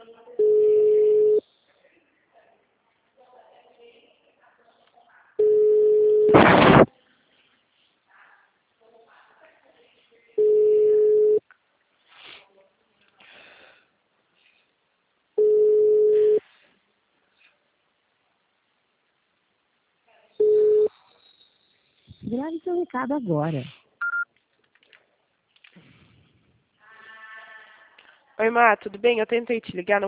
Grave seu recado agora. Oi, Má, tudo bem? Eu tentei te ligar, não